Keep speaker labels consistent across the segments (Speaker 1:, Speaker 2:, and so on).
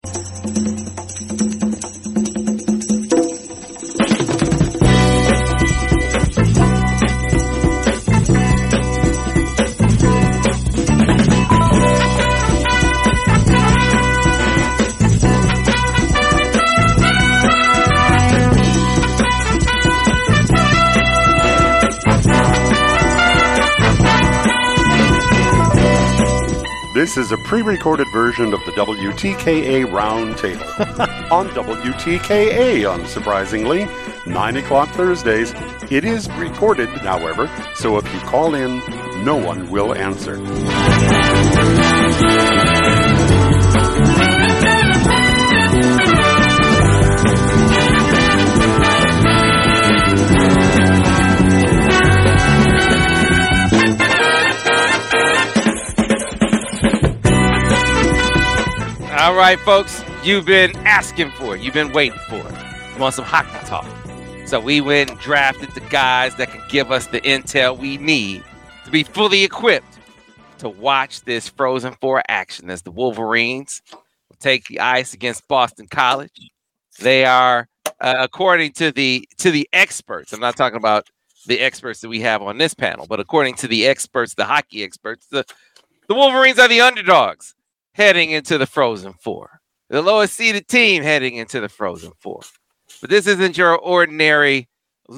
Speaker 1: This is a pre-recorded version of the WTKA Roundtable on WTKA, unsurprisingly, 9 o'clock Thursdays. It is recorded, however, so if you call in, no one will answer.
Speaker 2: All right, folks, you've been asking for it. You've been waiting for it. You want some hockey talk. So we went and drafted the guys that can give us the intel we need to be fully equipped to watch this Frozen Four action as the Wolverines will take the ice against Boston College. They are, according to the experts, I'm not talking about the experts that we have on this panel, but according to the experts, the hockey experts, the Wolverines are the underdogs heading into the Frozen Four. The lowest seeded team heading into the Frozen Four. But this isn't your ordinary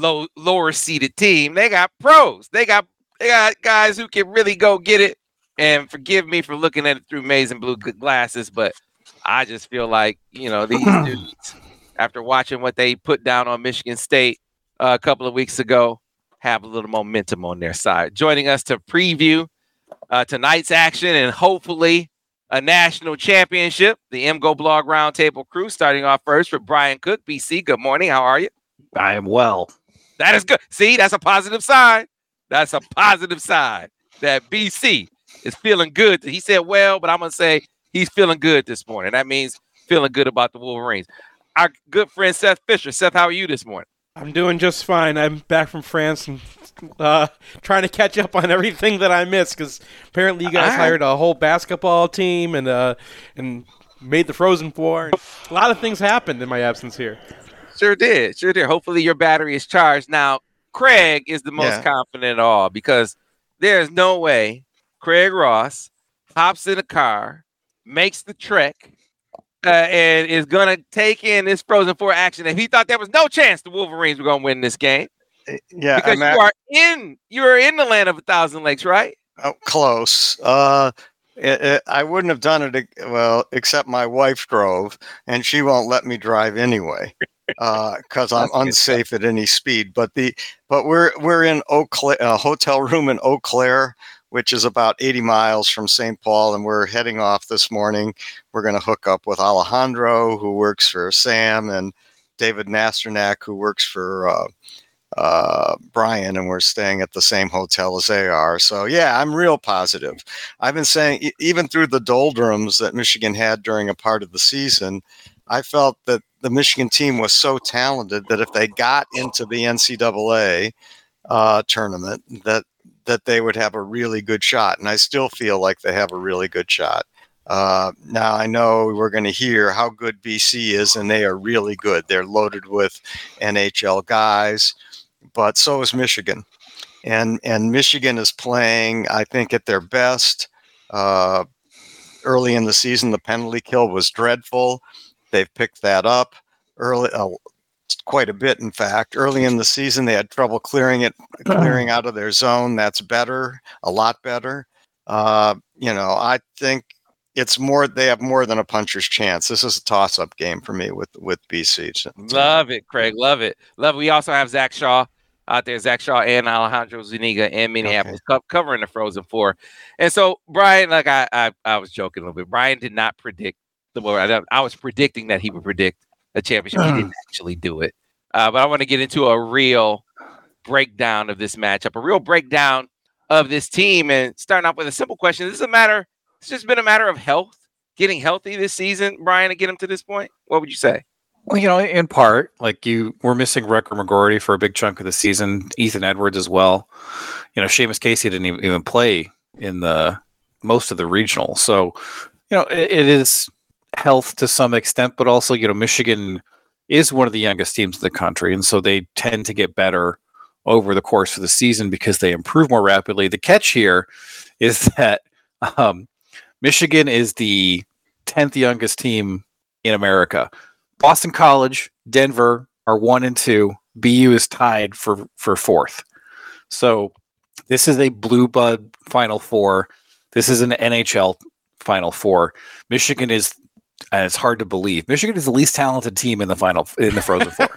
Speaker 2: lower seeded team. They got pros. They got guys who can really go get it. And forgive me for looking at it through maize and blue glasses, but I just feel like, these dudes, after watching what they put down on Michigan State a couple of weeks ago, have a little momentum on their side. Joining us to preview tonight's action and hopefully a national championship, the MGO Blog Roundtable crew, starting off first with Brian Cook. BC, good morning. How are you?
Speaker 3: I am well.
Speaker 2: That is good. See, that's a positive sign. That's a positive sign that BC is feeling good. He said well, but I'm going to say he's feeling good this morning. That means feeling good about the Wolverines. Our good friend Seth Fisher. Seth, how are you this morning?
Speaker 4: I'm doing just fine. I'm back from France and trying to catch up on everything that I missed because apparently you guys hired a whole basketball team and made the Frozen Four. A lot of things happened in my absence here.
Speaker 2: Sure did. Hopefully your battery is charged. Now, Craig is the most confident of all because there's no way Craig Ross hops in a car, makes the trek, and is going to take in this Frozen Four action. If he thought there was no chance the Wolverines were going to win this game.
Speaker 5: Yeah,
Speaker 2: because you are in the land of 1,000 lakes, right?
Speaker 5: Oh, close. I wouldn't have done it. Well, except my wife drove, and she won't let me drive anyway because I'm unsafe at any speed. But we're in Eau Claire, a hotel room in Eau Claire, which is about 80 miles from St. Paul, and we're heading off this morning. We're going to hook up with Alejandro, who works for Sam, and David Nasternak, who works for Brian, and we're staying at the same hotel as they are. So yeah, I'm real positive. I've been saying even through the doldrums that Michigan had during a part of the season, I felt that the Michigan team was so talented that if they got into the NCAA tournament, that they would have a really good shot. And I still feel like they have a really good shot. Now I know we're going to hear how good BC is, and they are really good. They're loaded with NHL guys, but so is Michigan. And Michigan is playing, I think, at their best. Early in the season, the penalty kill was dreadful. They've picked that up early, quite a bit, in fact. Early in the season, they had trouble clearing out of their zone. That's better, a lot better. I think it's more. They have more than a puncher's chance. This is a toss-up game for me with BC.
Speaker 2: Love it, Craig. Love it. We also have Zach Shaw out there. Zach Shaw and Alejandro Zuniga in Minneapolis covering the Frozen Four. And so, Brian, like I was joking a little bit. Brian did not predict the Wolverines. I was predicting that he would predict a championship. He didn't actually do it. But I want to get into a real breakdown of this matchup, a real breakdown of this team, and starting off with a simple question. It's just been a matter of health, getting healthy this season, Brian, to get him to this point. What would you say?
Speaker 3: Well, in part, we're missing Wrecker McGorty for a big chunk of the season, Ethan Edwards as well. Seamus Casey didn't even play in the most of the regional. So, it is health to some extent, but also, Michigan is one of the youngest teams in the country, and so they tend to get better over the course of the season because they improve more rapidly. The catch here is that Michigan is the 10th youngest team in America. Boston College, Denver are 1 and 2. BU is tied for 4th. So this is a blue blood Final Four. This is an NHL Final Four. Michigan is, and it's hard to believe, Michigan is the least talented team in the Frozen Four.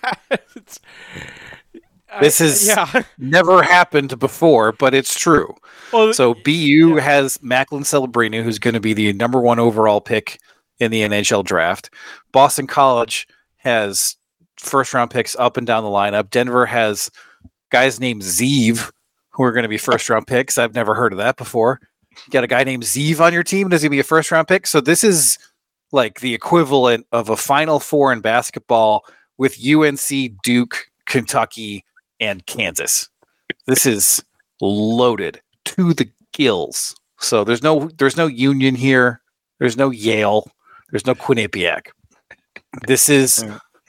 Speaker 3: This has never happened before, but it's true. Well, so BU has Macklin Celebrini, who's going to be the number 1 overall pick in the NHL draft. Boston College has first-round picks up and down the lineup. Denver has guys named Zeev, who are going to be first-round picks. I've never heard of that before. You got a guy named Zeev on your team. Does he be a first-round pick? So this is like the equivalent of a Final Four in basketball with UNC, Duke, Kentucky, and Kansas. This is loaded to the gills. So there's no Union here. There's no Yale. There's no Quinnipiac. This is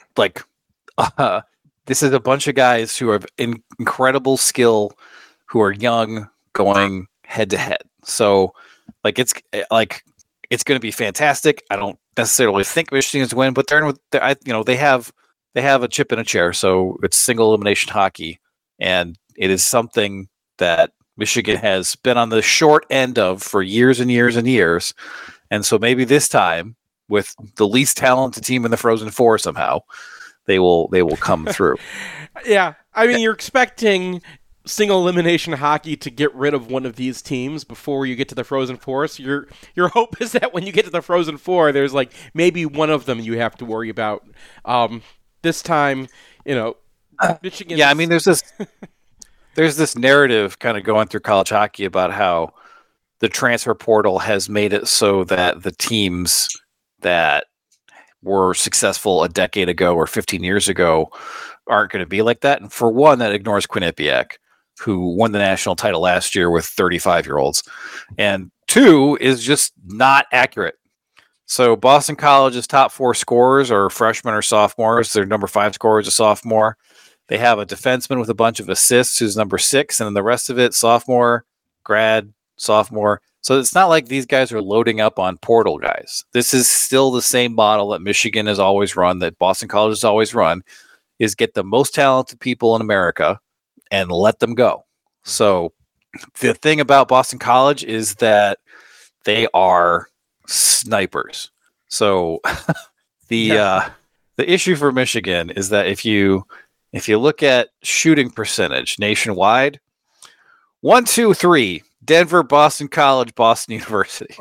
Speaker 3: this is a bunch of guys who have incredible skill, who are young, going head to head. So it's going to be fantastic. I don't necessarily think Michigan's win, but they have a chip in a chair. So it's single elimination hockey, and it is something that Michigan has been on the short end of for years and years and years. And so maybe this time, with the least talented team in the Frozen Four, somehow they will come through.
Speaker 4: Yeah, I mean, you're expecting single elimination hockey to get rid of one of these teams before you get to the Frozen Four. So your hope is that when you get to the Frozen Four, there's maybe one of them you have to worry about. This time, Michigan.
Speaker 3: Yeah, I mean, there's this narrative kind of going through college hockey about how the transfer portal has made it so that the teams that were successful a decade ago or 15 years ago aren't going to be like that. And for one, that ignores Quinnipiac, who won the national title last year with 35-year-olds. And 2 is just not accurate. So Boston College's top 4 scorers are freshmen or sophomores. Their number 5 scorer is a sophomore. They have a defenseman with a bunch of assists who's number 6, and then the rest of it, sophomore, grad, sophomore. So it's not like these guys are loading up on portal guys. This is still the same model that Michigan has always run, that Boston College has always run, is get the most talented people in America and let them go. So the thing about Boston College is that they are snipers. So the issue for Michigan is that if you look at shooting percentage nationwide, 1, 2, 3, Denver, Boston College, Boston University.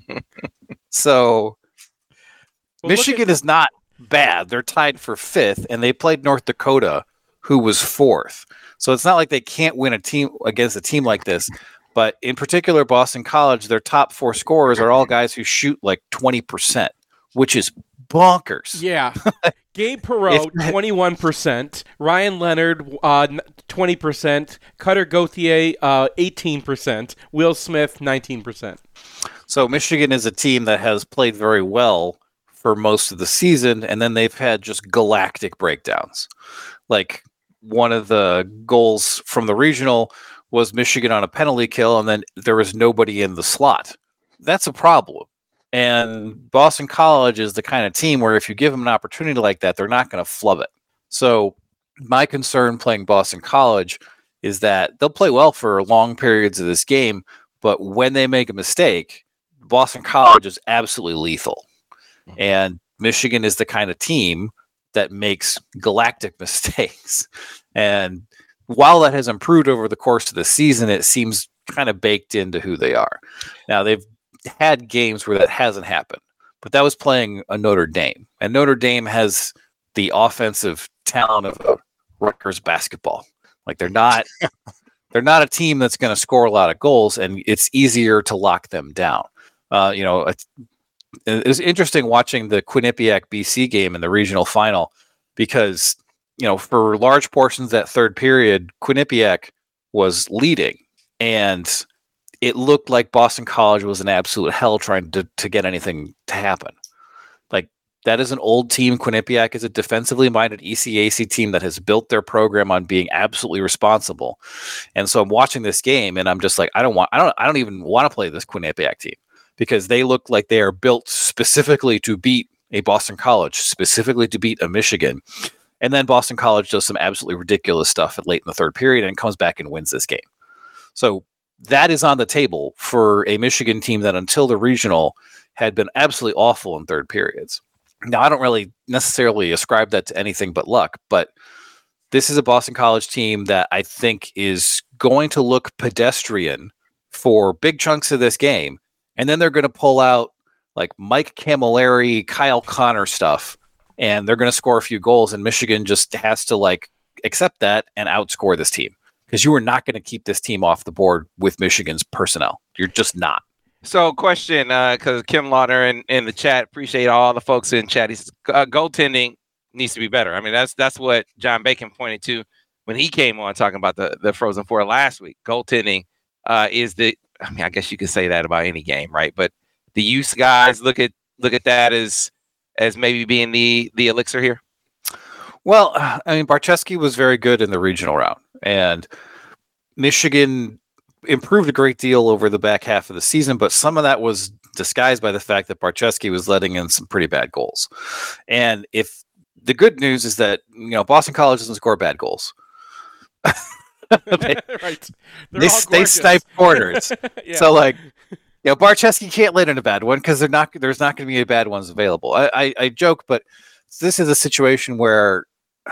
Speaker 3: So Michigan is not bad. They're tied for 5th, and they played North Dakota, who was 4th. So it's not like they can't win against a team like this. But in particular, Boston College, their top 4 scorers are all guys who shoot 20%, which is bonkers.
Speaker 4: Yeah. Gabe Perreault, 21%. Ryan Leonard, 20%. Cutter Gauthier, 18%. Will Smith, 19%.
Speaker 3: So Michigan is a team that has played very well for most of the season, and then they've had just galactic breakdowns. One of the goals from the regional was Michigan on a penalty kill, and then there was nobody in the slot. That's a problem. And Boston College is the kind of team where if you give them an opportunity like that, they're not going to flub it. So my concern playing Boston College is that they'll play well for long periods of this game, but when they make a mistake, Boston College is absolutely lethal. And Michigan is the kind of team that makes galactic mistakes. And while that has improved over the course of the season, it seems kind of baked into who they are. Now, they've had games where that hasn't happened, but that was playing a Notre Dame, and Notre Dame has the offensive talent of Rutgers basketball. They're not a team that's going to score a lot of goals, and it's easier to lock them down. It was interesting watching the Quinnipiac BC game in the regional final because, for large portions of that third period, Quinnipiac was leading, and it looked like Boston College was an absolute hell trying to get anything to happen. That is an old team. Quinnipiac is a defensively minded ECAC team that has built their program on being absolutely responsible. And so I'm watching this game and I'm just like, I don't even want to play this Quinnipiac team because they look like they are built specifically to beat a Boston College, specifically to beat a Michigan. And then Boston College does some absolutely ridiculous stuff late in the third period and comes back and wins this game. So that is on the table for a Michigan team that until the regional had been absolutely awful in third periods. Now, I don't really necessarily ascribe that to anything but luck, but this is a Boston College team that I think is going to look pedestrian for big chunks of this game. And then they're going to pull out like Mike Camilleri, Kyle Connor stuff, and they're going to score a few goals. And Michigan just has to like accept that and outscore this team because you are not going to keep this team off the board with Michigan's personnel. You're just not.
Speaker 2: So, question, because Kim Lauder in the chat, appreciate all the folks in chat. He says goaltending needs to be better. I mean, that's what John Bacon pointed to when he came on talking about the Frozen Four last week. Goaltending is the. I mean, I guess you could say that about any game, right? But the use guys look at that as maybe being the elixir here.
Speaker 3: Well, I mean, Barczewski was very good in the regional round, and Michigan improved a great deal over the back half of the season, but some of that was disguised by the fact that Barczewski was letting in some pretty bad goals. And if the good news is that, Boston College doesn't score bad goals.
Speaker 4: Right.
Speaker 3: They snipe corners. Yeah. So Barczewski can't let in a bad one because there's not going to be any bad ones available. I joke, but this is a situation where,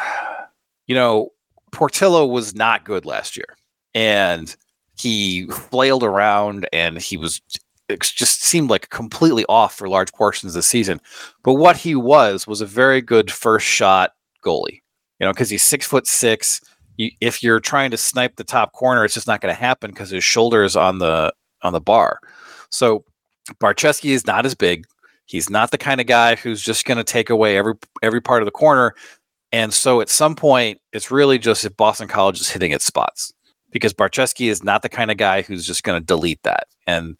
Speaker 3: Portillo was not good last year. And he flailed around and it just seemed like completely off for large portions of the season. But what he was a very good first shot goalie, because he's 6'6". If you're trying to snipe the top corner, it's just not going to happen because his shoulder is on the bar. So Barczewski is not as big. He's not the kind of guy who's just going to take away every part of the corner. And so at some point, it's really just if Boston College is hitting its spots. Because Barczewski is not the kind of guy who's just going to delete that. And,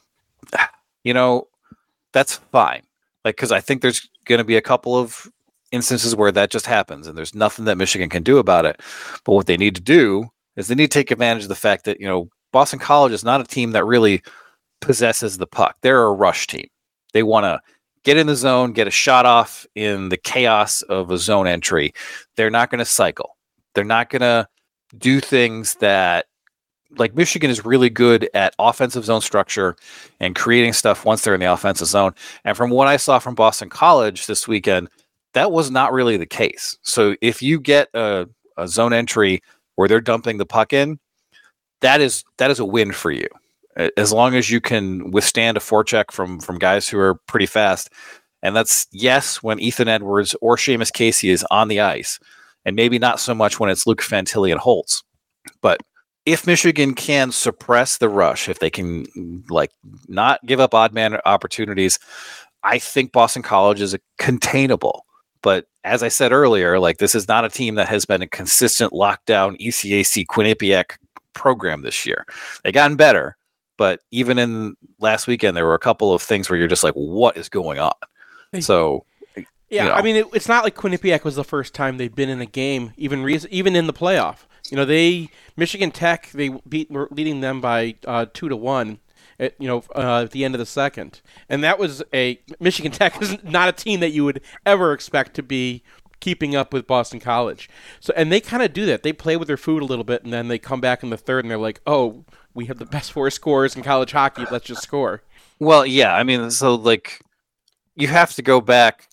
Speaker 3: that's fine. Because I think there's going to be a couple of instances where that just happens and there's nothing that Michigan can do about it. But what they need to do is they need to take advantage of the fact that, Boston College is not a team that really possesses the puck. They're a rush team. They want to get in the zone, get a shot off in the chaos of a zone entry. They're not going to cycle. They're not going to do things that like Michigan is really good at offensive zone structure and creating stuff once they're in the offensive zone. And from what I saw from Boston College this weekend, that was not really the case. So if you get a zone entry where they're dumping the puck in, that is a win for you. As long as you can withstand a forecheck from guys who are pretty fast. And that's when Ethan Edwards or Seamus Casey is on the ice. And maybe not so much when it's Luke Fantilli and Holtz. But if Michigan can suppress the rush, if they can not give up odd man opportunities, I think Boston College is containable. But as I said earlier, this is not a team that has been a consistent lockdown ECAC Quinnipiac program this year. They've gotten better, but even in last weekend, there were a couple of things where you're just like, what is going on? So...
Speaker 4: Yeah, I mean, it's not like Quinnipiac was the first time they've been in a game, even in the playoff. Michigan Tech, were leading them by 2-1 at the end of the second. And that was Michigan Tech is not a team that you would ever expect to be keeping up with Boston College. So, and they kind of do that. They play with their food a little bit, and then they come back in the third, and they're like, oh, we have the best four scorers in college hockey. Let's just score.
Speaker 3: Well, yeah, I mean, so, you have to go back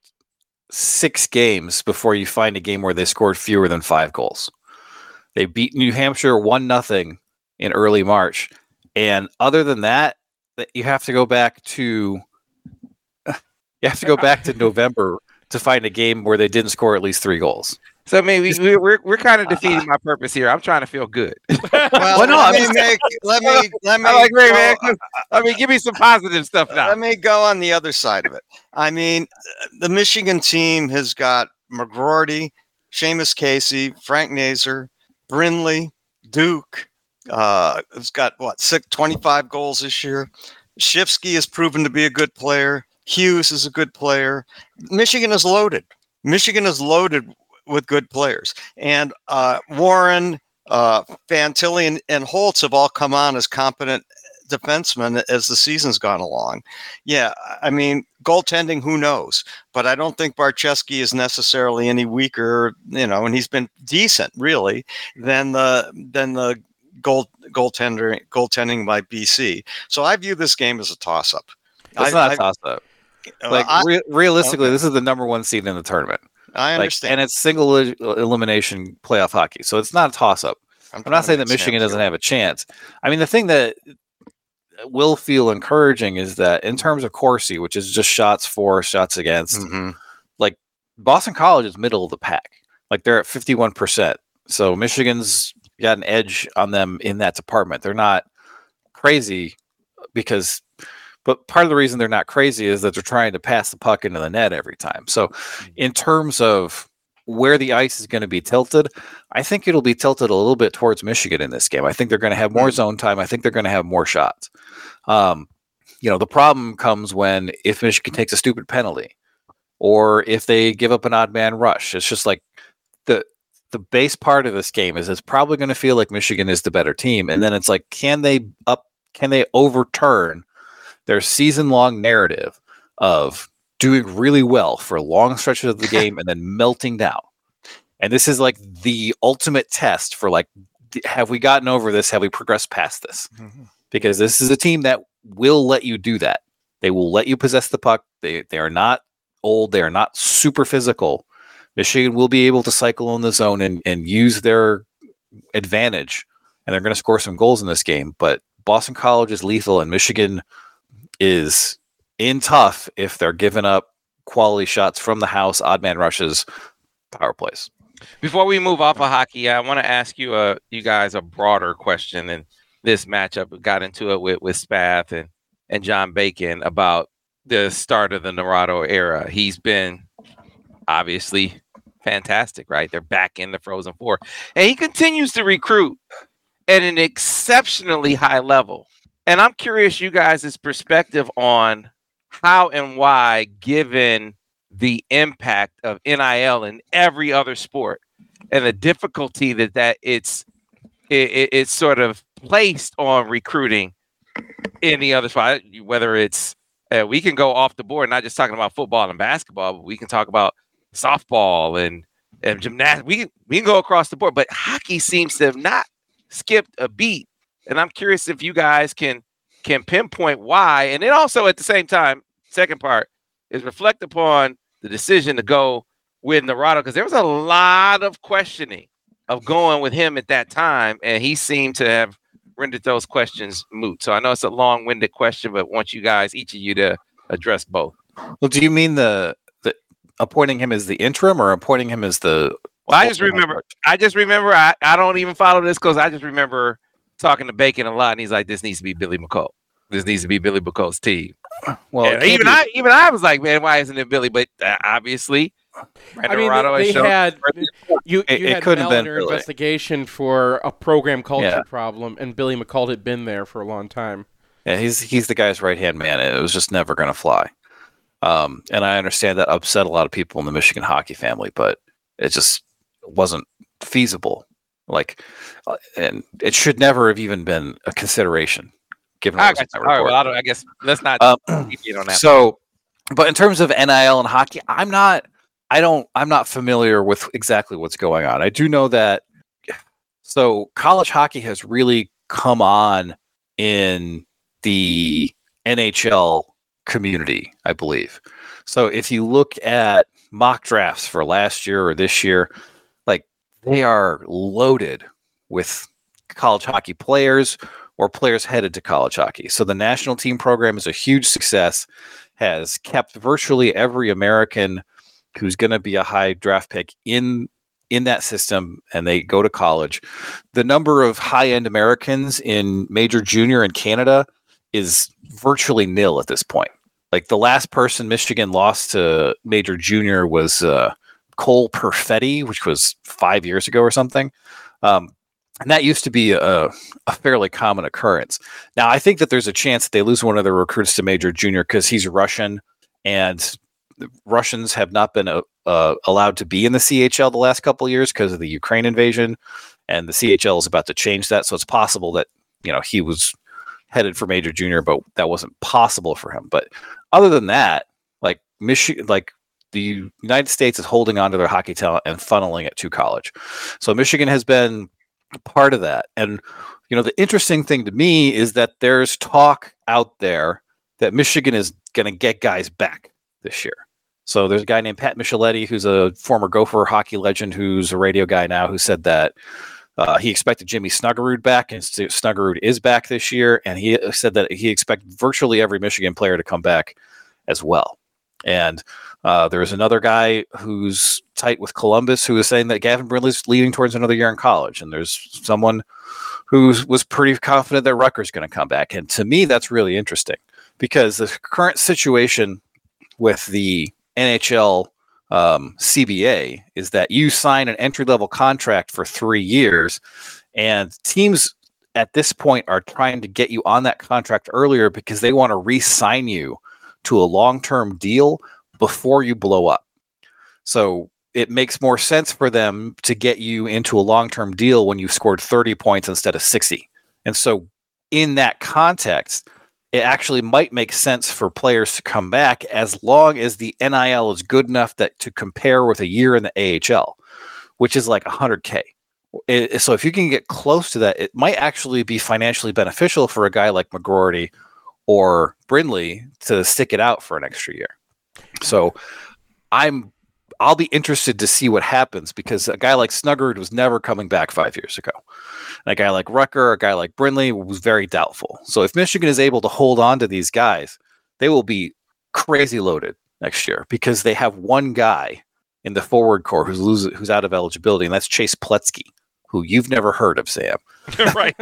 Speaker 3: 6 games before you find a game where they scored fewer than 5 goals. They beat New Hampshire 1-0 in early March. And other than that, you have to go back to November to find a game where they didn't score at least 3 goals.
Speaker 2: So maybe we're kind of defeating my purpose here. I'm trying to feel good.
Speaker 5: Well, let me
Speaker 2: give me some positive stuff now.
Speaker 5: Let me go on the other side of it. I mean, the Michigan team has got McGroarty, Seamus Casey, Frank Nazer, Brinley, Duke. It's got 25 goals this year. Shifsky has proven to be a good player. Hughes is a good player. Michigan is loaded. Michigan is loaded with good players. And Warren, Fantilli, and Holtz have all come on as competent defensemen as the season's gone along. Yeah, I mean, goaltending, who knows? But I don't think Barczewski is necessarily any weaker, and he's been decent, really, than the goaltending by BC. So I view this game as a toss-up.
Speaker 3: It's not a toss-up. Realistically, okay. This is the number one seed in the tournament.
Speaker 5: I understand.
Speaker 3: And it's single elimination playoff hockey. So it's not a toss-up. I'm not saying that Michigan doesn't have a chance. I mean, the thing that will feel encouraging is that in terms of Corsi, which is just shots for, shots against, like Boston College is middle of the pack. Like they're at 51%. So Michigan's got an edge on them in that department. They're not crazy but part of the reason they're not crazy is that they're trying to pass the puck into the net every time. So in terms of where the ice is going to be tilted, I think it'll be tilted a little bit towards Michigan in this game. I think they're going to have more zone time. I think they're going to have more shots. The problem comes if Michigan takes a stupid penalty or if they give up an odd man rush. It's just like the base part of this game is it's probably going to feel like Michigan is the better team. And then it's like, can they overturn their season-long narrative of doing really well for long stretches of the game and then melting down? And this is like the ultimate test for like, have we gotten over this? Have we progressed past this? Because this is a team that will let you do that. They will let you possess the puck. They are not old. They are not super physical. Michigan will be able to cycle in the zone and use their advantage, and they're going to score some goals in this game. But Boston College is lethal, and Michigan is in tough if they're giving up quality shots from the house, odd man rushes, power plays.
Speaker 2: Before we move off of hockey, I want to ask you guys a broader question. And this matchup, we got into it with Spath and John Bacon about the start of the Naurato era. He's been obviously fantastic, right? They're back in the Frozen Four. And he continues to recruit at an exceptionally high level. And I'm curious you guys' perspective on how and why, given the impact of NIL in every other sport and the difficulty that it's sort of placed on recruiting in the other spot, whether it's we can go off the board, not just talking about football and basketball, but we can talk about softball and gymnastics. We can go across the board, but hockey seems to have not skipped a beat. And I'm curious if you guys can pinpoint why. And then also at the same time, second part is reflect upon the decision to go with Naurato, because there was a lot of questioning of going with him at that time, and he seemed to have rendered those questions moot. So I know it's a long-winded question, but I want you guys, each of you, to address both.
Speaker 3: Well, do you mean the appointing him as the interim or appointing him as the?
Speaker 2: Well, I just remember. I don't even follow this because I just remember talking to Bacon a lot, and he's like, "This needs to be Billy McCall. This needs to be Billy McCall's team." Well, even I was like, "Man, why isn't it Billy?" But obviously,
Speaker 4: I mean, they had Mellor investigation for a program culture problem, and Billy McCall had been there for a long time.
Speaker 3: Yeah, he's the guy's right-hand man. It was just never going to fly. And I understand that upset a lot of people in the Michigan hockey family, but it just wasn't feasible. And it should never have even been a consideration. Given
Speaker 2: all right, well, I guess let's not get on that.
Speaker 3: So, but in terms of NIL and hockey, I'm not familiar with exactly what's going on. I do know that. So college hockey has really come on in the NHL community, I believe. So if you look at mock drafts for last year or this year, like they are loaded with college hockey players or players headed to college hockey. So the national team program is a huge success, has kept virtually every American who's going to be a high draft pick in that system, and they go to college. The number of high-end Americans in Major Junior in Canada is virtually nil at this point. Like the last person Michigan lost to Major Junior was Cole Perfetti, which was 5 years ago or something. And that used to be a fairly common occurrence. Now, I think that there's a chance that they lose one of their recruits to Major Junior because he's Russian and the Russians have not been allowed to be in the CHL the last couple of years because of the Ukraine invasion, and the CHL is about to change that. So it's possible that he was headed for Major Junior, but that wasn't possible for him. But other than that, like the United States is holding on to their hockey talent and funneling it to college. So Michigan has been part of that. And the interesting thing to me is that there's talk out there that Michigan is going to get guys back this year. So there's a guy named Pat Micheletti, who's a former Gopher hockey legend, who's a radio guy now, who said that he expected Jimmy Snuggerud back, and Snuggerud is back this year. And he said that he expected virtually every Michigan player to come back as well. And there's another guy who's tight with Columbus who is saying that Gavin Brindley's leaning towards another year in college. And there's someone who was pretty confident that Rutgers going to come back. And to me, that's really interesting because the current situation with the NHL CBA is that you sign an entry-level contract for 3 years, and teams at this point are trying to get you on that contract earlier because they want to re-sign you to a long-term deal before you blow up. So it makes more sense for them to get you into a long-term deal when you've scored 30 points instead of 60. And so in that context, it actually might make sense for players to come back as long as the NIL is good enough to compare with a year in the AHL, which is like $100K. So if you can get close to that, it might actually be financially beneficial for a guy like McGroarty or Brindley to stick it out for an extra year. So I'll be interested to see what happens because a guy like Snuggerud was never coming back 5 years ago. And a guy like Rucker, a guy like Brindley was very doubtful. So if Michigan is able to hold on to these guys, they will be crazy loaded next year because they have one guy in the forward core who's out of eligibility, and that's Chase Pletsky, who you've never heard of, Sam.
Speaker 2: Right.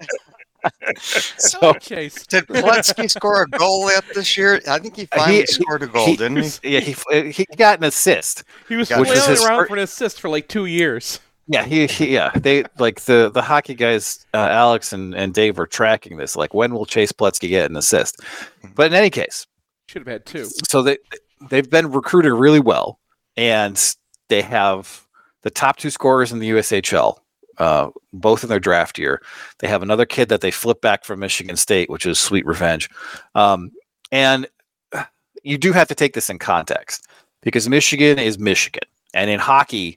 Speaker 4: So, Chase.
Speaker 5: Did Pletsky score a goal yet this year? I think he finally scored a goal, didn't he?
Speaker 3: Yeah, he got an assist.
Speaker 4: He was flailing around for an assist for like 2 years.
Speaker 3: Yeah, they like the hockey guys, Alex and Dave are tracking this. Like, when will Chase Pletsky get an assist? But in any case,
Speaker 4: should have had two.
Speaker 3: So they've been recruited really well, and they have the top two scorers in the USHL, both in their draft year. They have another kid that they flipped back from Michigan State, which is Sweet Revenge. And you do have to take this in context because Michigan is Michigan, and in hockey,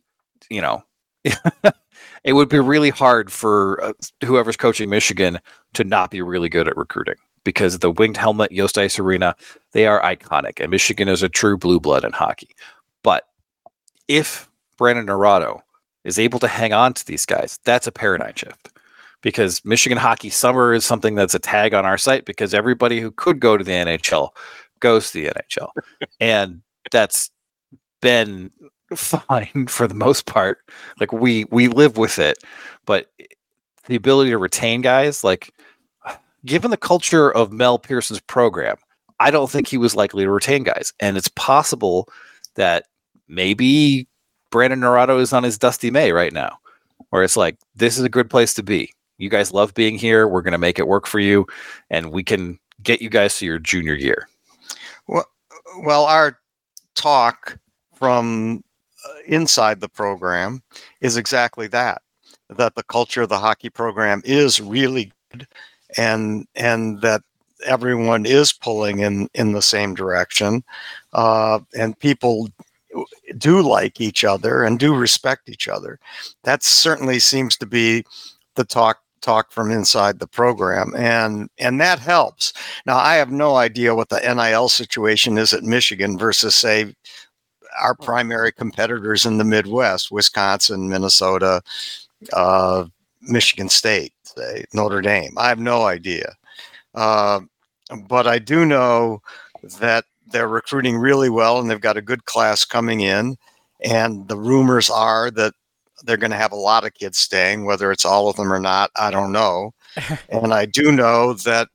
Speaker 3: it would be really hard for whoever's coaching Michigan to not be really good at recruiting because the winged helmet, Yost Ice Arena, they are iconic, and Michigan is a true blue blood in hockey. But if Brandon Naurato is able to hang on to these guys, that's a paradigm shift because Michigan hockey summer is something that's a tag on our site because everybody who could go to the NHL goes to the NHL. And that's been fine for the most part. Like we live with it, but the ability to retain guys, like given the culture of Mel Pearson's program, I don't think he was likely to retain guys. And it's possible that maybe Brandon Naurato is on his Dusty May right now, where it's like, this is a good place to be. You guys love being here. We're going to make it work for you, and we can get you guys to your junior year.
Speaker 5: Well, our talk from inside the program is exactly that the culture of the hockey program is really good and that everyone is pulling in the same direction, and people do like each other and do respect each other. That certainly seems to be the talk from inside the program, and that helps. Now, I have no idea what the NIL situation is at Michigan versus, say, our primary competitors in the Midwest, Wisconsin, Minnesota, Michigan State, say, Notre Dame. I have no idea. But I do know that they're recruiting really well and they've got a good class coming in. And the rumors are that they're going to have a lot of kids staying, whether it's all of them or not, I don't know. And I do know that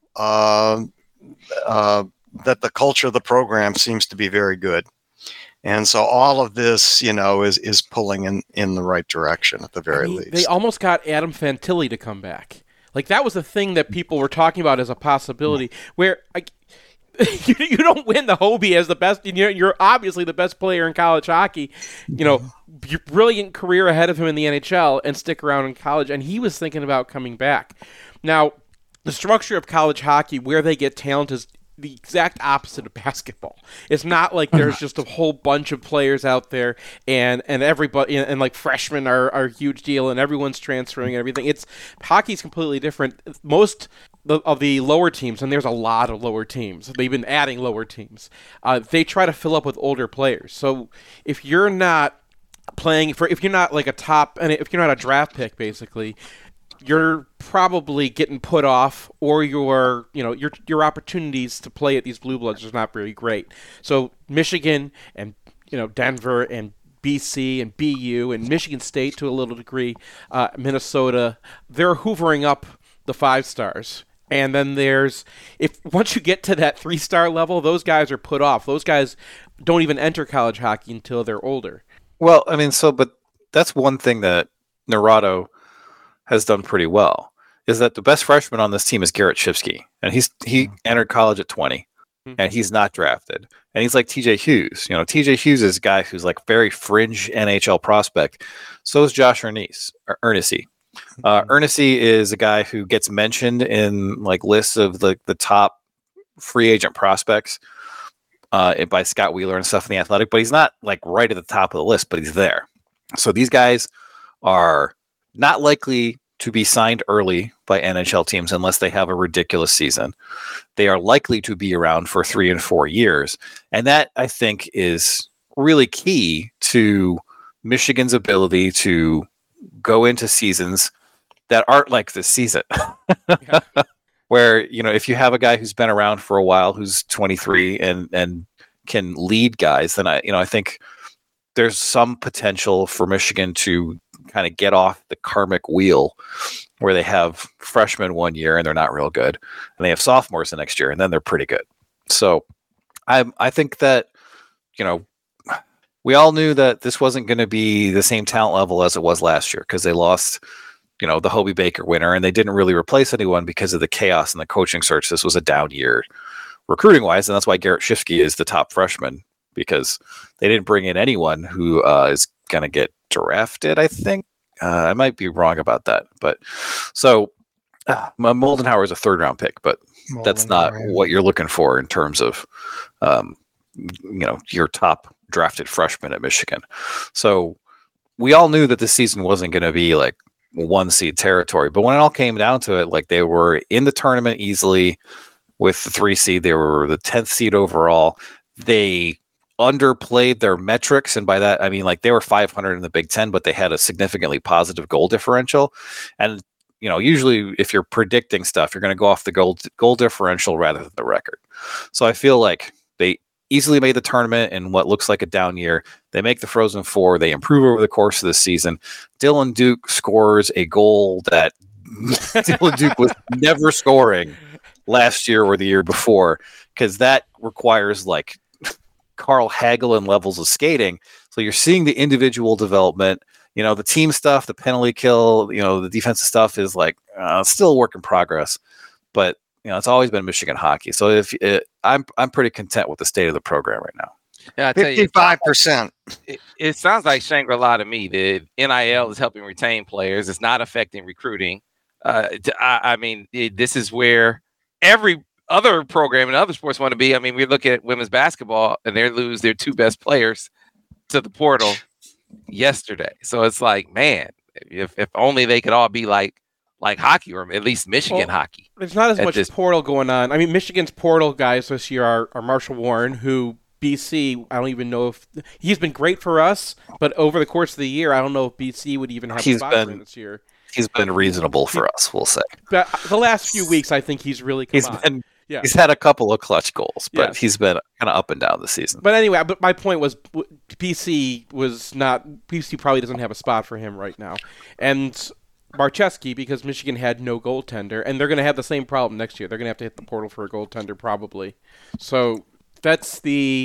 Speaker 5: that the culture of the program seems to be very good. And so all of this, is pulling in the right direction at the very least.
Speaker 4: They almost got Adam Fantilli to come back. Like, that was the thing that people were talking about as a possibility, where you don't win the Hobie as the best. You're obviously the best player in college hockey. Your brilliant career ahead of him in the NHL, and stick around in college. And he was thinking about coming back. Now, the structure of college hockey, where they get talent, is the exact opposite of basketball. It's not like there's just a whole bunch of players out there and everybody and like freshmen are a huge deal and everyone's transferring and everything. Hockey's completely different. Most of the lower teams, and there's a lot of lower teams, they've been adding lower teams, they try to fill up with older players. So if you're not if you're not like a top, and if you're not a draft pick, basically, you're probably getting put off, or your opportunities to play at these Blue Bloods is not very great. So Michigan and Denver and BC and BU and Michigan State to a little degree, Minnesota, they're hoovering up the 5 stars. And then once you get to that 3-star level, those guys are put off. Those guys don't even enter college hockey until they're older.
Speaker 3: Well, I mean, but that's one thing that Naurato has done pretty well, is that the best freshman on this team is Garrett Shifsky, and he entered college at 20, and he's not drafted, and he's like TJ Hughes. TJ Hughes is a guy who's like very fringe NHL prospect. So is Josh Ernest. Ernest is a guy who gets mentioned in like lists of the top free agent prospects by Scott Wheeler and stuff in The Athletic, but he's not like right at the top of the list, but he's there. So these guys are not likely to be signed early by NHL teams unless they have a ridiculous season. They are likely to be around for 3 and 4 years. And that, I think, is really key to Michigan's ability to go into seasons that aren't like this season. Where, if you have a guy who's been around for a while, who's 23 and can lead guys, then I think there's some potential for Michigan to kind of get off the karmic wheel where they have freshmen one year and they're not real good, and they have sophomores the next year and then they're pretty good. So I think that, we all knew that this wasn't going to be the same talent level as it was last year, because they lost, the Hobie Baker winner, and they didn't really replace anyone because of the chaos in the coaching search. This was a down year recruiting wise, and that's why Garrett Shifsky is the top freshman, because they didn't bring in anyone who is going to get drafted, I think. I might be wrong about that. But so Moldenhauer is a 3rd-round pick, but that's not what you're looking for in terms of, your top drafted freshman at Michigan. So we all knew that this season wasn't going to be like 1 seed territory. But when it all came down to it, like, they were in the tournament easily with the 3 seed. They were the 10th seed overall. They underplayed their metrics, and by that I mean, like, they were 500 in the Big Ten, but they had a significantly positive goal differential. And usually if you're predicting stuff, you're going to go off the goal differential rather than the record. So I feel like they easily made the tournament in what looks like a down year. They make the Frozen Four. They improve over the course of the season. Dylan Duke scores a goal that Dylan Duke was never scoring last year or the year before, because that requires like Carl Hagelin levels of skating. So you're seeing the individual development, the team stuff, the penalty kill, the defensive stuff is like still a work in progress, but it's always been Michigan hockey. So I'm pretty content with the state of the program right now.
Speaker 2: Yeah, I tell you,
Speaker 5: 55%.
Speaker 2: It sounds like Shangri-La to me. The NIL is helping retain players. It's not affecting recruiting. I mean, this is where every other program and other sports want to be. I mean, we look at women's basketball and they lose their 2 best players to the portal yesterday. So it's like, man, if only they could all be like hockey, or at least Michigan hockey.
Speaker 4: There's not as much portal going on. I mean, Michigan's portal guys this year are Marshall Warren, who BC, I don't even know if he's been great for us, but over the course of the year, I don't know if BC would even have a spot for him this year.
Speaker 3: He's been reasonable for us, we'll say.
Speaker 4: But the last few weeks, I think he's really come on.
Speaker 3: He's had a couple of clutch goals, but he's been kind of up and down this season.
Speaker 4: But anyway, my point was BC probably doesn't have a spot for him right now. And Marcheski, because Michigan had no goaltender, and they're going to have the same problem next year. They're going to have to hit the portal for a goaltender probably. So that's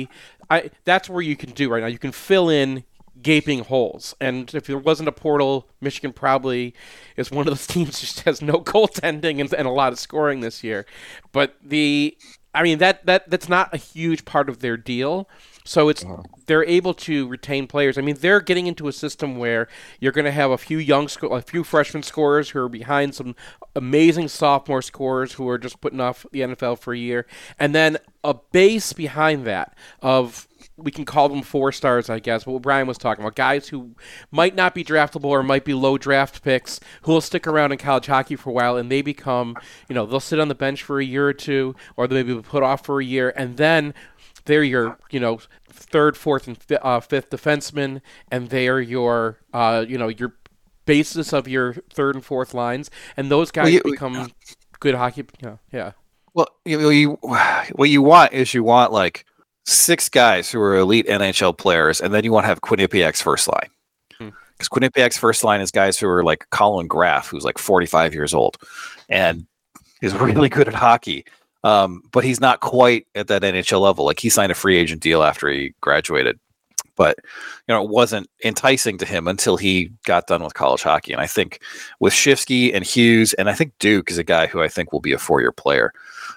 Speaker 4: where you can do right now. You can fill in gaping holes. And if there wasn't a portal, Michigan probably is one of those teams that just has no goaltending and a lot of scoring this year. But I mean, that's not a huge part of their deal. So they're able to retain players. I mean, they're getting into a system where you're going to have a few freshman scorers who are behind some amazing sophomore scorers who are just putting off the NFL for a year, and then a base behind that of, we can call them 4 stars, I guess, what Brian was talking about, guys who might not be draftable or might be low draft picks who will stick around in college hockey for a while, and they become, they'll sit on the bench for a year or two, or they may be put off for a year, and then they're your, third, fourth, and fifth defenseman, and they're your, your basis of your third and fourth lines, and those guys become good hockey. Yeah.
Speaker 3: Well, what you want like 6 guys who are elite NHL players, and then you want to have Quinnipiac's first line. Because Quinnipiac's first line is guys who are like Colin Graff, who's like 45 years old, and is really good at hockey. But he's not quite at that NHL level. Like, he signed a free agent deal after he graduated, but it wasn't enticing to him until he got done with college hockey. And I think with Shifsky and Hughes, and I think Duke is a guy who I think will be a 4-year player.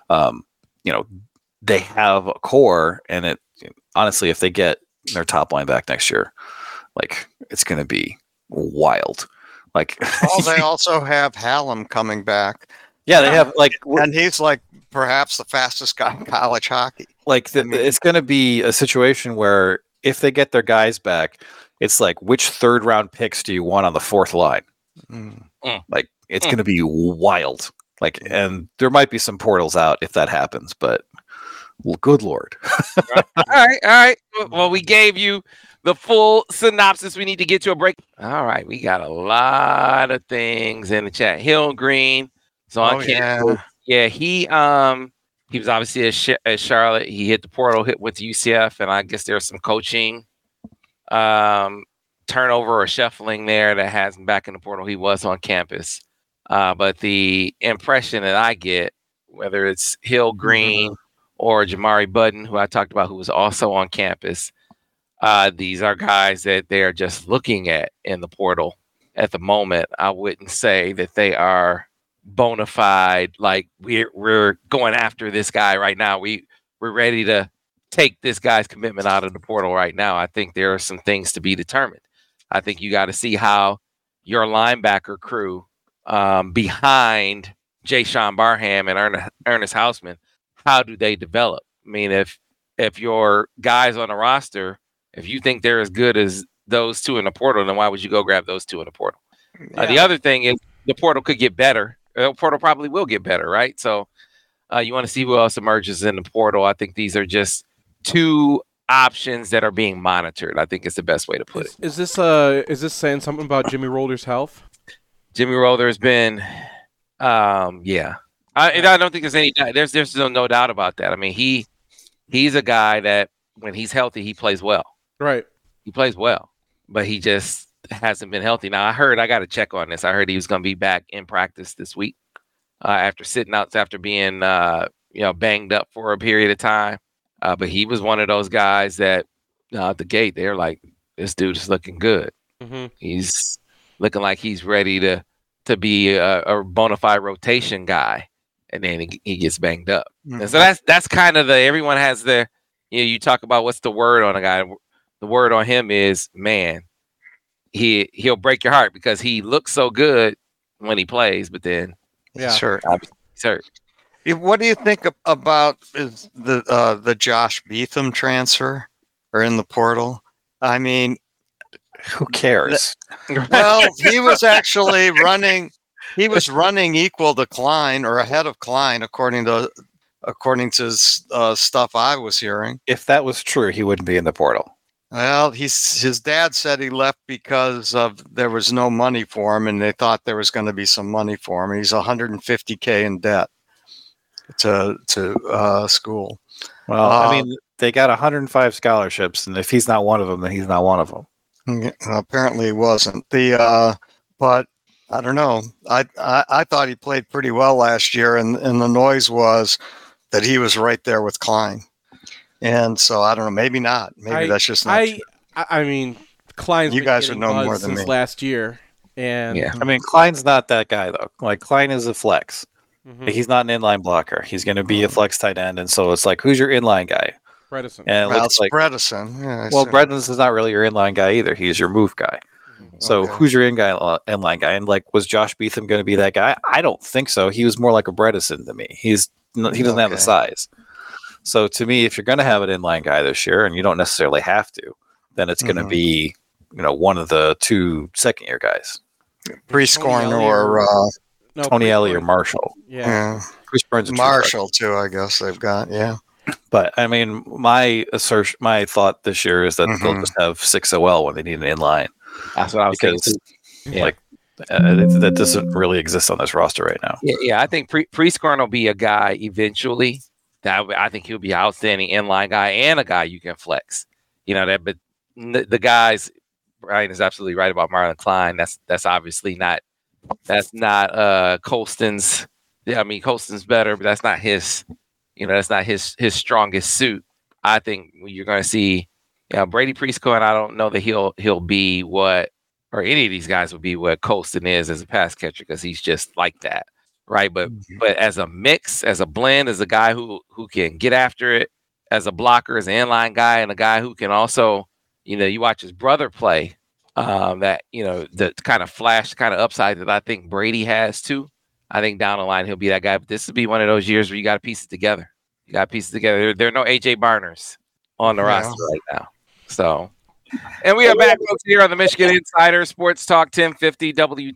Speaker 3: They have a core, and honestly, if they get their top line back next year, like, it's going to be wild. Like,
Speaker 5: they also have Hallam coming back.
Speaker 3: Yeah, they have
Speaker 5: and he's like perhaps the fastest guy in college hockey.
Speaker 3: Like, it's going to be a situation where if they get their guys back, it's like, which 3rd round picks do you want on the 4th line? Like, it's going to be wild. Like, and there might be some portals out if that happens, but good Lord.
Speaker 2: All right. Well, we gave you the full synopsis. We need to get to a break. All right, we got a lot of things in the chat. Hill Green is on campus. Yeah, he was obviously at Charlotte. He hit the portal, with UCF, and I guess there's some coaching turnover or shuffling there that has him back in the portal. He was on campus. But the impression that I get, whether it's Hill Green or Jamari Budden, who I talked about, who was also on campus, these are guys that they're just looking at in the portal at the moment. I wouldn't say that they are bona fide, like we're going after this guy right now. We're ready to take this guy's commitment out of the portal right now. I think there are some things to be determined. I think you got to see how your linebacker crew behind Jay Sean Barham and Ernest Hausman, how do they develop? I mean, if your guys on the roster, if you think they're as good as those 2 in the portal, then why would you go grab those 2 in the portal? The other thing is the portal could get better. The portal probably will get better, right? So you want to see who else emerges in the portal. I think these are just 2 options that are being monitored. I think it's the best way to put it.
Speaker 4: Is this saying something about Jimmy Rolder's health?
Speaker 2: Jimmy Rolder has been, yeah. I don't think there's no doubt about that. I mean, he's a guy that when he's healthy, he plays well.
Speaker 4: Right.
Speaker 2: He plays well, but he just hasn't been healthy. Now, I got to check on this. I heard he was going to be back in practice this week after sitting out, after being, banged up for a period of time. But he was one of those guys that at the gate, they're like, this dude is looking good. He's looking like he's ready to be a bona fide rotation guy. And then he gets banged up. And so that's kind of everyone has their, you talk about what's the word on a guy. The word on him is, man, he'll break your heart because he looks so good when he plays, but then
Speaker 5: he's hurt.
Speaker 2: He's hurt.
Speaker 5: What do you think about is the Josh Beetham transfer or in the portal? I mean,
Speaker 3: who cares?
Speaker 5: Well, he was actually running. He was running equal to Klein or ahead of Klein, according to stuff I was hearing.
Speaker 3: If that was true, he wouldn't be in the portal.
Speaker 5: Well, his dad said he left because there was no money for him, and they thought there was going to be some money for him. He's $150K in debt to school.
Speaker 3: Well, I mean, they got 105 scholarships, and if he's not one of them, then he's not one of them.
Speaker 5: Apparently, he wasn't. But I don't know. I thought he played pretty well last year, and the noise was that he was right there with Klein. And so I don't know. Maybe not. Maybe that's just not true.
Speaker 4: I mean, Klein's
Speaker 5: you guys would know more than
Speaker 4: since
Speaker 5: me.
Speaker 4: last year, and
Speaker 3: I mean, Klein's not that guy though. Like, Klein is a flex.
Speaker 4: Mhm.
Speaker 3: He's not an inline blocker. He's going to be a flex tight end, and so it's like, who's your inline guy?
Speaker 4: Bredesen.
Speaker 3: And it
Speaker 5: Well,
Speaker 3: looks
Speaker 5: it's
Speaker 3: like
Speaker 5: Bredesen. Yeah,
Speaker 3: well, Bredesen is not really your inline guy either. He's your move guy. So
Speaker 5: Okay.
Speaker 3: who's your inline guy? And like, was Josh Beetham going to be that guy? I don't think so. He was more like a Bredesen to me. He doesn't have the
Speaker 5: Okay.
Speaker 3: size. So to me, if you're going to have an inline guy this year, and you don't necessarily have to, then it's going to
Speaker 5: Mhm.
Speaker 3: be one of the 2 second-year guys,
Speaker 5: Prescorn
Speaker 4: Tony
Speaker 5: or
Speaker 4: No,
Speaker 3: Tony Ellie or
Speaker 4: Prescorn.
Speaker 3: Marshall.
Speaker 4: Yeah.
Speaker 5: yeah,
Speaker 3: Chris Burns,
Speaker 5: Marshall too. I guess they've got
Speaker 3: But I mean, my thought this year is that they'll
Speaker 5: Mhm.
Speaker 3: just have 6 OL when they need an inline,
Speaker 2: That's what I was thinking.
Speaker 3: because
Speaker 2: Too. Yeah.
Speaker 3: like that doesn't really exist on this roster right now.
Speaker 2: Yeah. I think Prescorn will be a guy eventually. I think he'll be an outstanding inline guy and a guy you can flex. But the guys, Brian is absolutely right about Marlon Klein. That's obviously not. That's not Colston's. Yeah, I mean Colston's better, but that's not his. That's not his strongest suit. I think you're going to see, Brady Prescorn. I don't know that he'll be what, or any of these guys will be what Colston is as a pass catcher, because he's just like that, right? But as a mix, as a blend, as a guy who can get after it, as a blocker, as an inline guy, and a guy who can also, you watch his brother play. That the kind of flash, kind of upside that I think Brady has too. I think down the line he'll be that guy. But this will be one of those years where you got to piece it together. There are no AJ Barners on the roster right now. So, and we are back, folks, here on the Michigan Insider Sports Talk 1050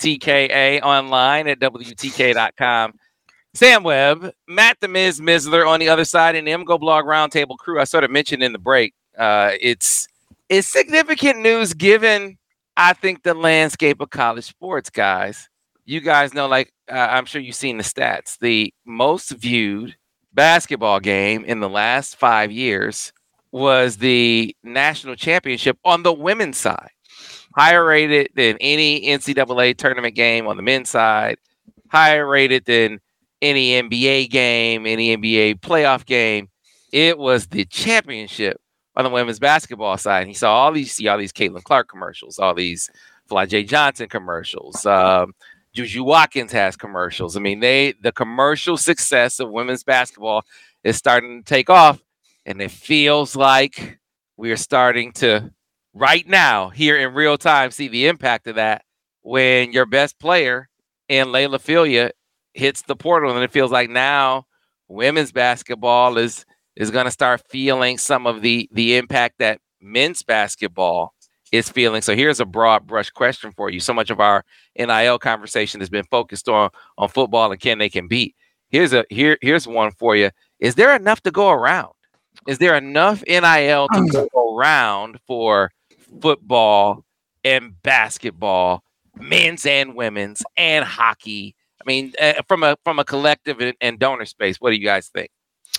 Speaker 2: WTKA, online at WTK.com. Sam Webb, Matt the Miz Mizler on the other side, and the MGO Blog Roundtable crew. I sort of mentioned in the break. It's significant news given, I think, the landscape of college sports, guys. You guys know, I'm sure you've seen the stats. The most viewed basketball game in the last 5 years was the national championship on the women's side. Higher rated than any NCAA tournament game on the men's side. Higher rated than any NBA game, any NBA playoff game. It was the championship on the women's basketball side. And you saw all these Caitlin Clark commercials, all these Fly J. Johnson commercials. Juju Watkins has commercials. I mean, the commercial success of women's basketball is starting to take off, and it feels like we are starting to, right now, here in real time, see the impact of that when your best player in Layla Filia hits the portal, and it feels like now women's basketball is going to start feeling some of the impact that men's basketball is feeling. So here's a broad brush question for you. So much of our NIL conversation has been focused on football and can they beat. Here's one for you. Is there enough to go around? Is there enough NIL to go around for football and basketball, men's and women's, and hockey? I mean, from a collective and donor space, what do you guys think?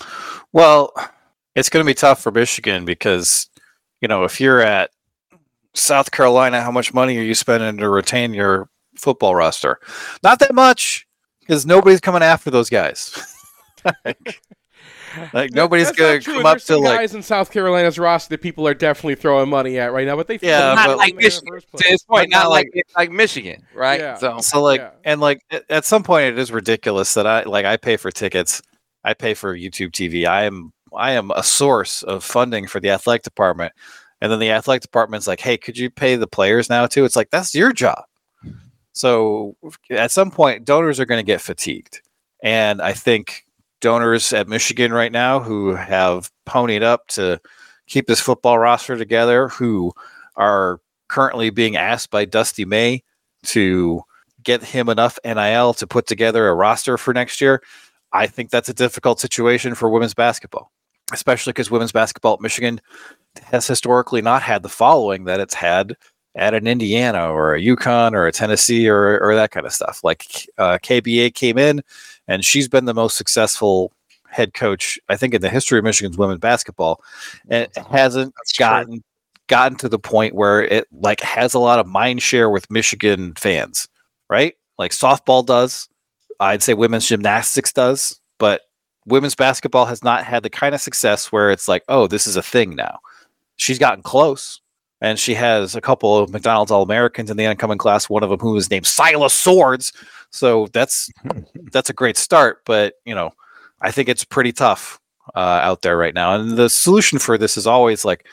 Speaker 3: Well, it's going to be tough for Michigan because, if you're at South Carolina, how much money are you spending to retain your football roster? Not that much, because nobody's coming after those guys. Nobody's going to come up to
Speaker 4: guys in South Carolina's roster that people are definitely throwing money at right now, but they
Speaker 2: not like Michigan. To this point, not like Michigan, right?
Speaker 4: Yeah.
Speaker 3: At some point, it is ridiculous that I pay for tickets, I pay for YouTube TV. I am a source of funding for the athletic department. And then the athletic department's like, hey, could you pay the players now too? It's like, that's your job. So at some point, donors are going to get fatigued. And I think donors at Michigan right now who have ponied up to keep this football roster together, who are currently being asked by Dusty May to get him enough NIL to put together a roster for next year, I think that's a difficult situation for women's basketball, especially because women's basketball at Michigan has historically not had the following that it's had at an Indiana or a UConn or a Tennessee or that kind of stuff. Like KBA came in, and she's been the most successful head coach, I think, in the history of Michigan's women's basketball. And it hasn't gotten to the point where it has a lot of mind share with Michigan fans, right? Like softball does. I'd say women's gymnastics does, but women's basketball has not had the kind of success where it's like, oh, this is a thing now. She's gotten close. and she has a couple of McDonald's All-Americans in the incoming class, one of them who is named Silas Swords. So that's a great start, but I think it's pretty tough out there right now. And the solution for this is always like,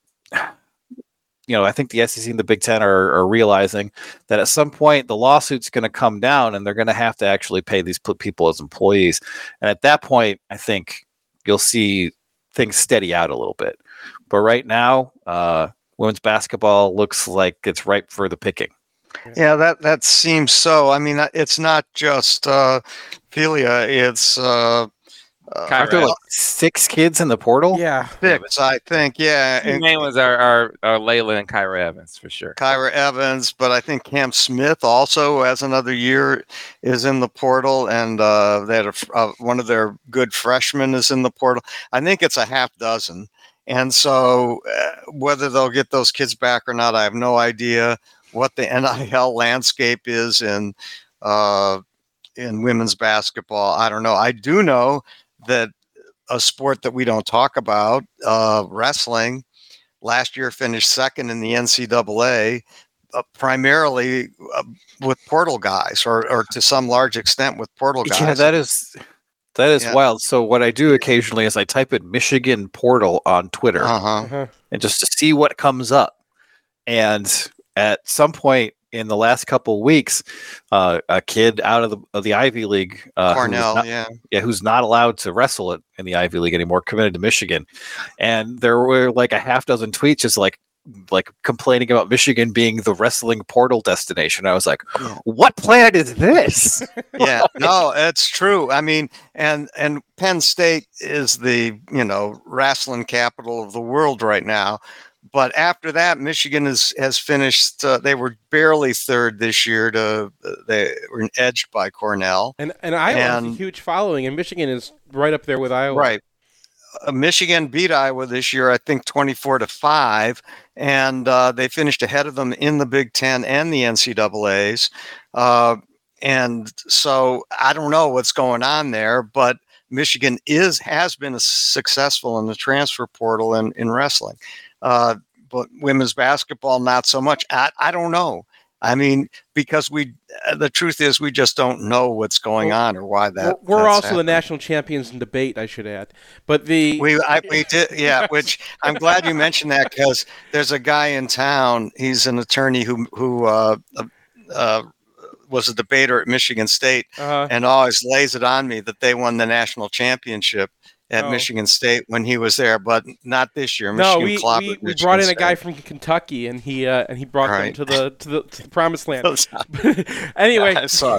Speaker 3: I think the SEC and the Big Ten are realizing that at some point the lawsuit's going to come down and they're going to have to actually pay these people as employees. And at that point, I think you'll see things steady out a little bit. But right now, women's basketball looks like it's ripe for the picking.
Speaker 5: Yeah, that seems so. I mean, it's not just Philia. It's
Speaker 3: aren't there like 6 kids in the portal?
Speaker 4: Yeah,
Speaker 5: 6, I think. Yeah,
Speaker 2: the main ones are Layla and Kyra Evans for sure.
Speaker 5: Kyra Evans, but I think Cam Smith also has another year is in the portal, and they had one of their good freshmen is in the portal. I think it's a half dozen, and so whether they'll get those kids back or not, I have no idea. What the NIL landscape is in women's basketball, I don't know. I do know that a sport that we don't talk about, wrestling, last year finished second in the NCAA, primarily with portal guys, or to some large extent with portal guys.
Speaker 3: Yeah, that is wild. So what I do occasionally is I type in Michigan portal on Twitter, and just to see what comes up. And at some point in the last couple of weeks, a kid out of the Ivy League,
Speaker 5: Cornell,
Speaker 3: who's not allowed to wrestle it in the Ivy League anymore, committed to Michigan. And there were like a half dozen tweets just like complaining about Michigan being the wrestling portal destination. I was like, what planet is this?
Speaker 5: Yeah, no, it's true. I mean, and Penn State is the wrestling capital of the world right now. But after that, Michigan has finished. They were barely third this year. They were edged by Cornell.
Speaker 4: And Iowa has a huge following, and Michigan is right up there with Iowa.
Speaker 5: Right. Michigan beat Iowa this year, I think 24-5, and they finished ahead of them in the Big Ten and the NCAAs. And so I don't know what's going on there, but Michigan has been successful in the transfer portal in wrestling. But women's basketball, not so much. I don't know. I mean, because the truth is we just don't know what's going on or why that.
Speaker 4: We're also happening. The national champions in debate, I should add. But we
Speaker 5: did, yeah. Which I'm glad you mentioned that, because there's a guy in town. He's an attorney who was a debater at Michigan State, and always lays it on me that they won the national championship at Michigan State when he was there, but not this year.
Speaker 4: We brought in a guy from Kentucky, and he brought them to the promised land. Anyway,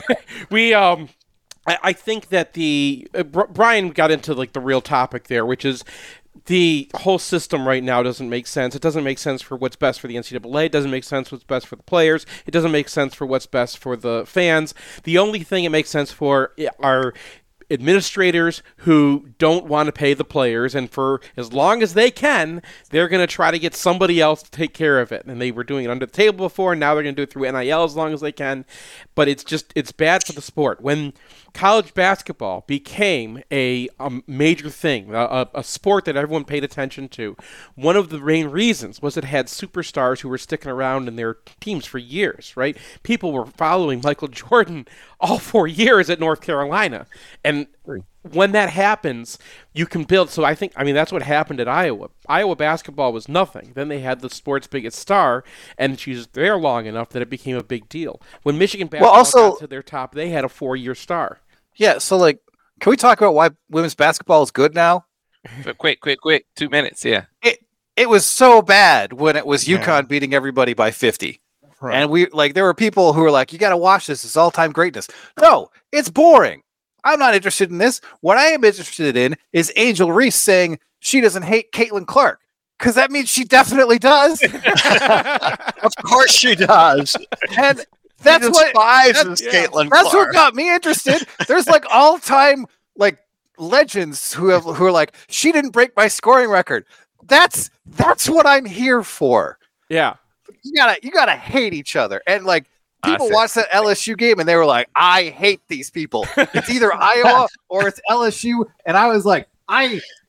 Speaker 4: I think that Brian got into like the real topic there, which is the whole system right now doesn't make sense. It doesn't make sense for what's best for the NCAA. It doesn't make sense what's best for the players. It doesn't make sense for what's best for the fans. The only thing it makes sense for are administrators who don't want to pay the players, and for as long as they can, they're going to try to get somebody else to take care of it. And they were doing it under the table before, and now they're going to do it through NIL as long as they can. But it's bad for the sport. When college basketball became a major thing, a sport that everyone paid attention to, one of the main reasons was it had superstars who were sticking around in their teams for years, right? People were following Michael Jordan all 4 years at North Carolina. And when that happens, you can build. So that's what happened at Iowa. Iowa basketball was nothing. Then they had the sport's biggest star, and she was there long enough that it became a big deal. When Michigan basketball got to their top, they had a 4-year star.
Speaker 3: Yeah, so can we talk about why women's basketball is good now?
Speaker 2: Quick, 2 minutes, yeah.
Speaker 3: It was so bad when it was UConn beating everybody by 50. Right. And there were people who were like, you got to watch this. It's all-time greatness. No, it's boring. I'm not interested in this. What I am interested in is Angel Reese saying she doesn't hate Caitlin Clark, because that means she definitely does.
Speaker 5: Of course she does.
Speaker 3: And that's what
Speaker 5: Caitlin Clark.
Speaker 3: That's what got me interested. There's all-time legends who are like, she didn't break my scoring record. That's what I'm here for.
Speaker 4: Yeah.
Speaker 3: You gotta hate each other. And people watched that LSU game and they were like, I hate these people. It's either Iowa or it's LSU. And I was like, I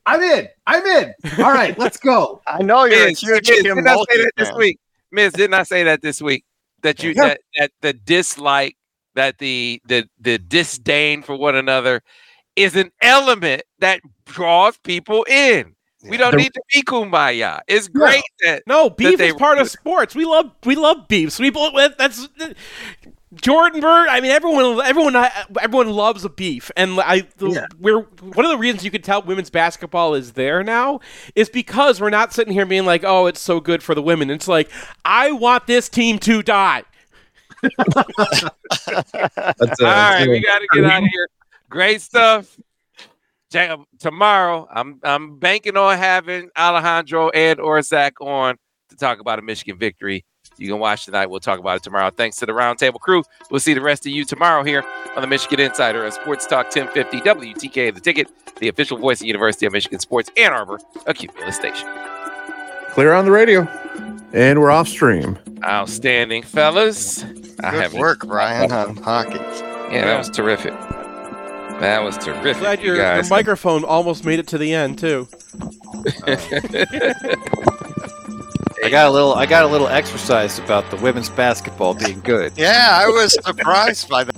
Speaker 6: I'm in. All right, let's go.
Speaker 5: I know you're a
Speaker 2: Miz,
Speaker 5: huge
Speaker 2: Miz,
Speaker 5: Kim
Speaker 2: didn't I say
Speaker 5: Mulkey
Speaker 2: that this
Speaker 5: fan.
Speaker 2: week? Miz, didn't I say that this week? That you
Speaker 6: Yeah.
Speaker 2: that the dislike, that the disdain for one another is an element that draws people in. We don't need to be kumbaya. It's great that
Speaker 4: No, beef
Speaker 2: they-
Speaker 4: is part of sports. We love beefs. That's Jordan Bird. I mean, everyone loves a beef, and we're one of the reasons you can tell women's basketball is there now is because we're not sitting here being like, oh, it's so good for the women. It's like, I want this team to die.
Speaker 2: All right, we got to get out of here. Great stuff. Tomorrow, I'm banking on having Alejandro and Orsak on to talk about a Michigan victory. You can watch tonight. We'll talk about it tomorrow. Thanks to the Roundtable crew. We'll see the rest of you tomorrow here on the Michigan Insider at Sports Talk 1050 WTK, The Ticket, the official voice of the University of Michigan Sports, Ann Arbor, a Cumulus station.
Speaker 7: Clear on the radio. And we're off stream.
Speaker 2: Outstanding, fellas.
Speaker 5: Good work, Brian, on hockey.
Speaker 2: Yeah, that was terrific. That was terrific.
Speaker 4: Glad
Speaker 2: you
Speaker 4: your
Speaker 2: guys.
Speaker 4: microphone almost made it to the end too.
Speaker 3: I got a little exercise about the women's basketball being good.
Speaker 5: Yeah, I was surprised by that.